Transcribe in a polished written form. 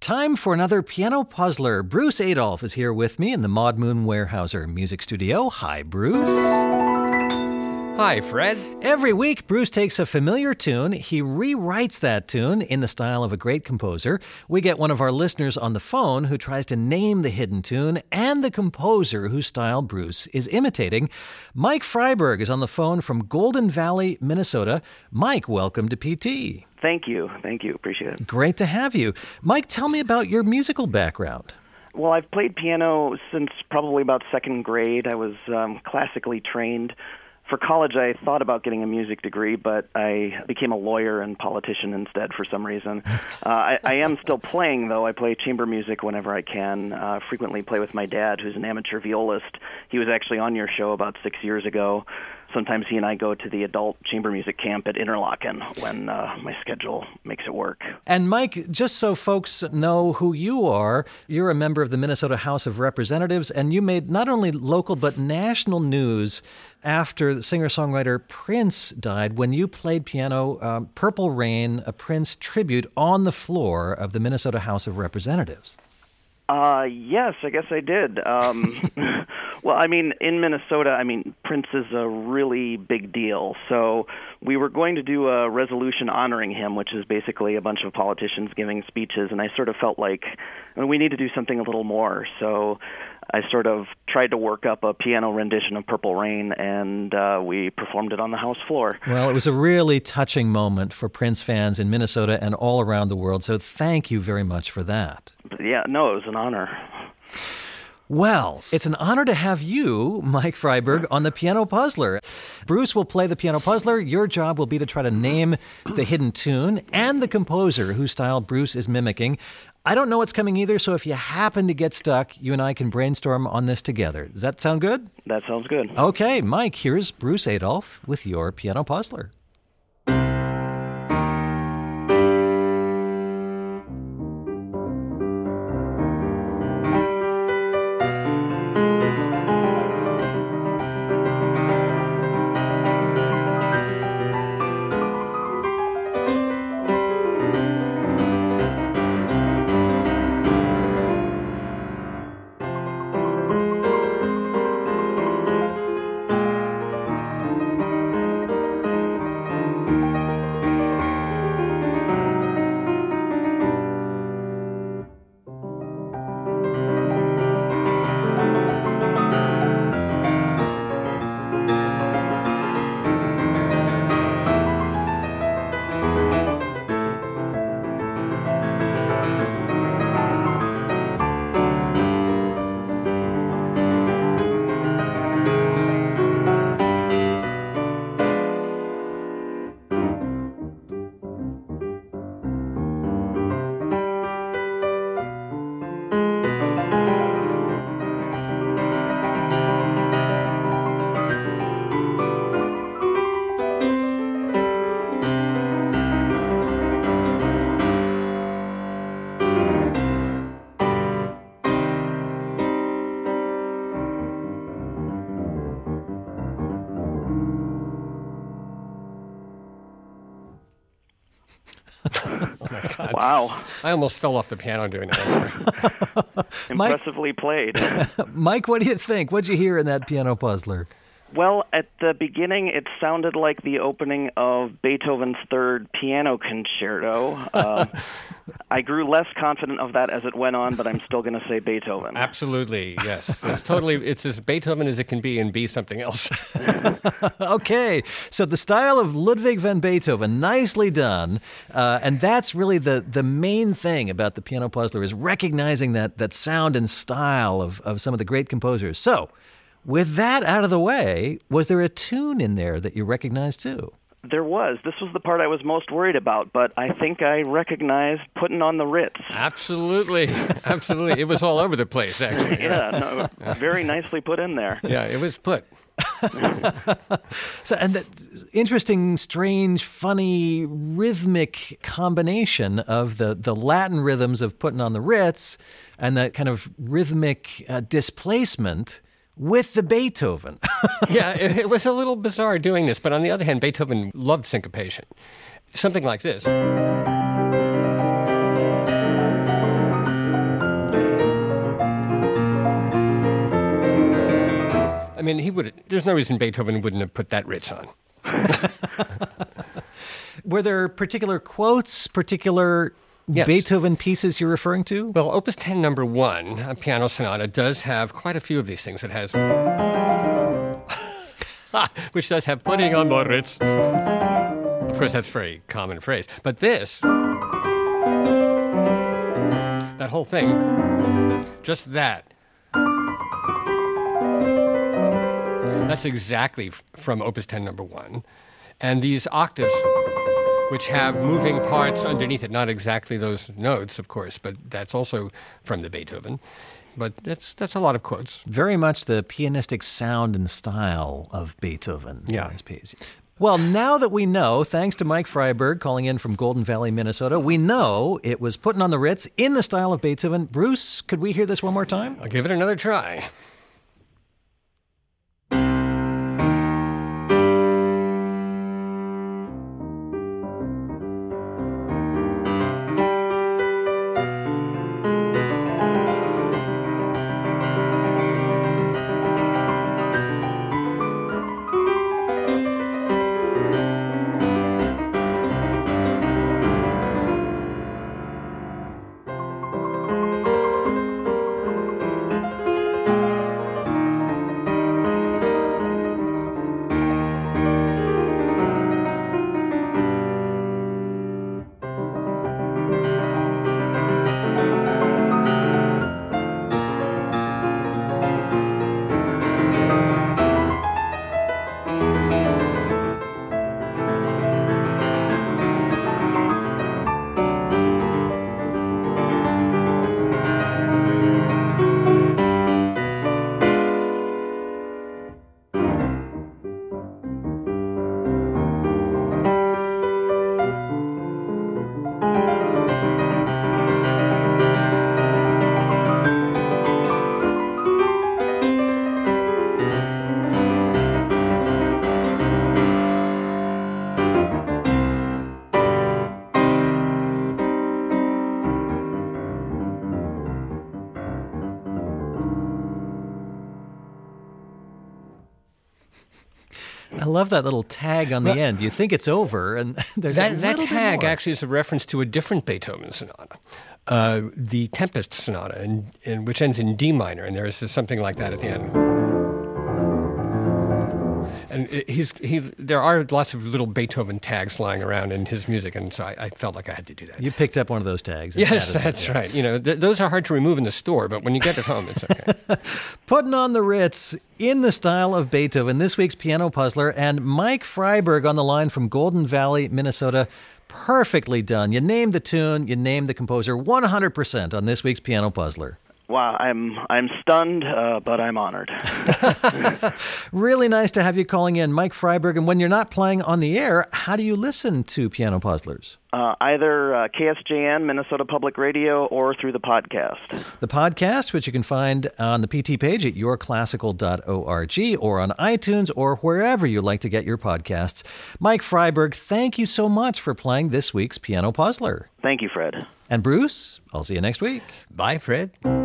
Time for another piano puzzler. Bruce Adolphe is here with me in the Maud Moon Weyerhaeuser Music Studio. Hi, Bruce. Hi, Fred. Every week, Bruce takes a familiar tune. He rewrites that tune in the style of a great composer. We get one of our listeners on the phone who tries to name the hidden tune and the composer whose style Bruce is imitating. Mike Freiberg is on the phone from Golden Valley, Minnesota. Mike, welcome to PT. Thank you. Appreciate it. Great to have you. Mike, tell me about your musical background. Well, I've played piano since probably about second grade. I was classically trained. For college, I thought about getting a music degree, but I became a lawyer and politician instead for some reason. I am still playing, though. I play chamber music whenever I can, frequently play with my dad, who's an amateur violist. He was actually on your show about 6 years ago. Sometimes he and I go to the adult chamber music camp at Interlaken when my schedule makes it work. And Mike, just so folks know who you are, you're a member of the Minnesota House of Representatives, and you made not only local but national news after the singer-songwriter Prince died when you played piano, Purple Rain, a Prince tribute on the floor of the Minnesota House of Representatives. Yes, I guess I did. Well, I mean, in Minnesota, Prince is a really big deal. So we were going to do a resolution honoring him, which is basically a bunch of politicians giving speeches, and I sort of felt like we need to do something a little more. So I sort of tried to work up a piano rendition of Purple Rain, and we performed it on the House floor. Well, it was a really touching moment for Prince fans in Minnesota and all around the world, so thank you very much for that. Yeah, no, it was an honor. Well, it's an honor to have you, Mike Freiberg, on the Piano Puzzler. Bruce will play the Piano Puzzler. Your job will be to try to name the hidden tune and the composer whose style Bruce is mimicking. I don't know what's coming either, so if you happen to get stuck, you and I can brainstorm on this together. Does that sound good? That sounds good. Okay, Mike, here's Bruce Adolphe with your Piano Puzzler. Wow. I almost fell off the piano doing that. Impressively played. Mike, what do you think? What'd you hear in that Piano Puzzler? Well, at the beginning, it sounded like the opening of Beethoven's Third Piano Concerto. I grew less confident of that as it went on, but I'm still going to say Beethoven. Absolutely, yes. It's as Beethoven as it can be and be something else. Okay, so the style of Ludwig van Beethoven, nicely done. And that's really the main thing about the Piano Puzzler is recognizing that sound and style of some of the great composers. So, with that out of the way, was there a tune in there that you recognized too? There was. This was the part I was most worried about, but I think I recognized Puttin' on the Ritz. Absolutely. It was all over the place, actually. Yeah, no, very nicely put in there. Yeah, it was put. So, and that interesting, strange, funny, rhythmic combination of the Latin rhythms of Puttin' on the Ritz and that kind of rhythmic displacement with the Beethoven. Yeah, it was a little bizarre doing this, but on the other hand, Beethoven loved syncopation. Something like this. I mean, there's no reason Beethoven wouldn't have put that Ritz on. Were there particular quotes, particular Yes. Beethoven pieces you're referring to? Well, Opus 10 number 1, a piano sonata, does have quite a few of these things. It has... which does have putting on the Ritz. Of course, that's a very common phrase. But this, that whole thing, just that, that's exactly from Opus 10 number 1. And these octaves, which have moving parts underneath it, not exactly those notes, of course, but that's also from the Beethoven. But that's a lot of quotes. Very much the pianistic sound and style of Beethoven. Yeah. In his piece. Well, now that we know, thanks to Mike Freiberg calling in from Golden Valley, Minnesota, we know it was putting on the Ritz in the style of Beethoven. Bruce, could we hear this one more time? I'll give it another try. I love that little tag on the end. You think it's over, and there's that little tag bit more. actually is a reference to a different Beethoven sonata, the Tempest Sonata, which ends in D minor, and there's something like that at the end. And there are lots of little Beethoven tags lying around in his music, and so I felt like I had to do that. You picked up one of those tags. and Yes, added it, that's yeah. right. You know, those are hard to remove in the store, but when you get it home, it's okay. Putting on the Ritz in the style of Beethoven, this week's Piano Puzzler, and Mike Freiberg on the line from Golden Valley, Minnesota. Perfectly done. You named the tune, you named the composer 100% on this week's Piano Puzzler. Wow, I'm stunned, but I'm honored. Really nice to have you calling in, Mike Freiberg. And when you're not playing on the air, how do you listen to Piano Puzzlers? Either KSJN, Minnesota Public Radio, or through the podcast. The podcast, which you can find on the PT page at yourclassical.org or on iTunes or wherever you like to get your podcasts. Mike Freiberg, thank you so much for playing this week's Piano Puzzler. Thank you, Fred. And Bruce, I'll see you next week. Bye, Fred.